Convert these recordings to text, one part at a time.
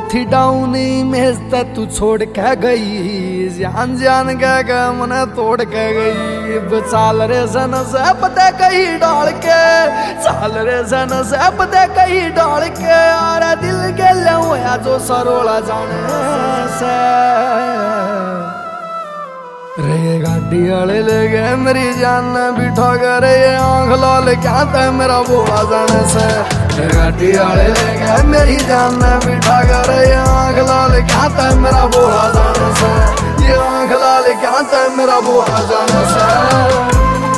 थी डाउनी में तू छोड़ के गई, जान जान के मने तोड़ के गई। चाल रे सन से पते कहीं डाल के, चाल रे सन से पते कहीं डाल के, और दिल के लिया जो सरोला जाने से। रे गाड़ी वाले ले गए मेरी जान बिठा कर, ये आँख लाल क्या था मेरा बोला जाने से। रे गाड़ी वाले ले गए मेरी जान बिठा कर, ये आँख लाल क्या था मेरा बोला जाने से। ये आँख लाल क्या था मेरा बोला जाने से।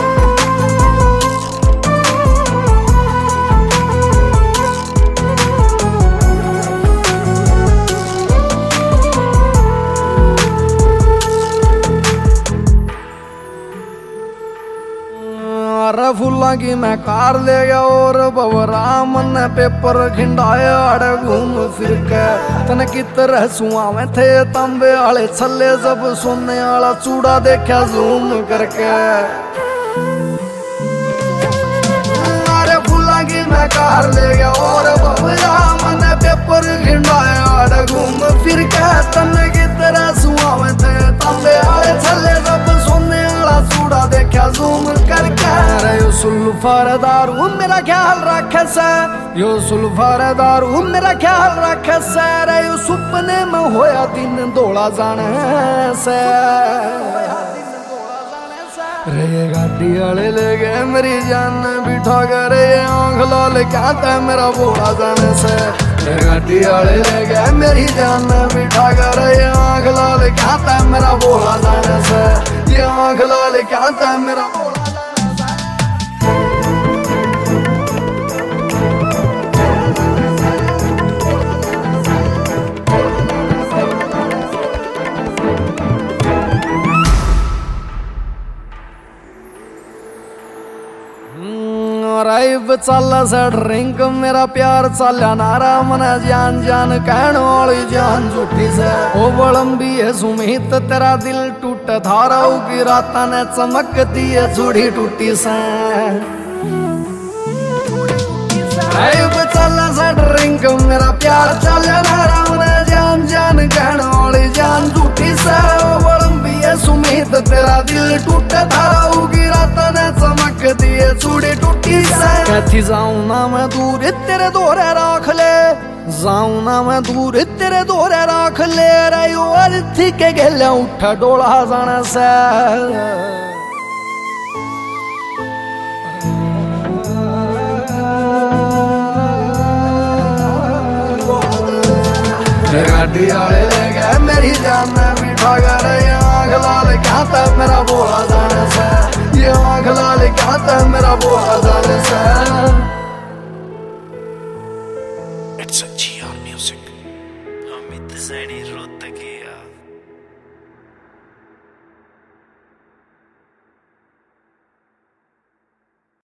फूला की मैं कार ले गया और बबराम ने पेपर खिंडाया अड़े घूम फिर के। तन की तरह सुआवे थे तांबे आले छल्ले, जब सोने वाला चूड़ा देखा जूम करके। अरे फूला की मैं कार ले गया और बबराम ने पेपर खिंडाया अड़े घूम फिर के। तन की तरह सुआवे थे तांबे आले छल्ले, जब सोने वाला चूड़ा देखा जूम करके। यो सुल्फारदार मेरा ख्याल रखे से, यो सुल्फारदार मेरा ख्याल रखे से। रे यो सुपने में होया दिन दौड़ा जाने से। रे गाड़ी वाले ले गए मेरी जान बिठा कर, ये आँख लाल क्या था मेरा बोला जाने से। रे गाड़ी वाले ले गए मेरी जान बिठा कर, ये आँख लाल क्या था मेरा बोला जाने से। ये आँख लाल क्या था मेरा बोला। चल से ड्रिंक मेरा प्यार चलिया नारा, मने जान जान कहने वाली जान झूठी से। ओ बड़म्बी है सुमित तेरा दिल टूट धारा, की रात ने चमकती है चूड़ी टूटी से। चल से ड्रिंक मेरा प्यार चलिया नारा, मने जान जान कहने वाली जान झूठी से। ओ बड़म्बी है सुमित तेरा दिल टूट धारा, की रात ने चमकती है चूड़ी टूटी से। कहती जाऊं ना मैं दूर तेरे दोरे राख ले, जाऊं ना मैं दूर तेरे दोरे राख ले। रही और थी के गेले उठा डोला जाने से। गाड़ी वाले ले गए मेरी जान बिठा कर, ये आँख लाल क्या था मेरा बोला जाने से। ये आँख लाल क्या था मेरा बोला जाने से। It's a GR Music. Amit Zaini Rottaki.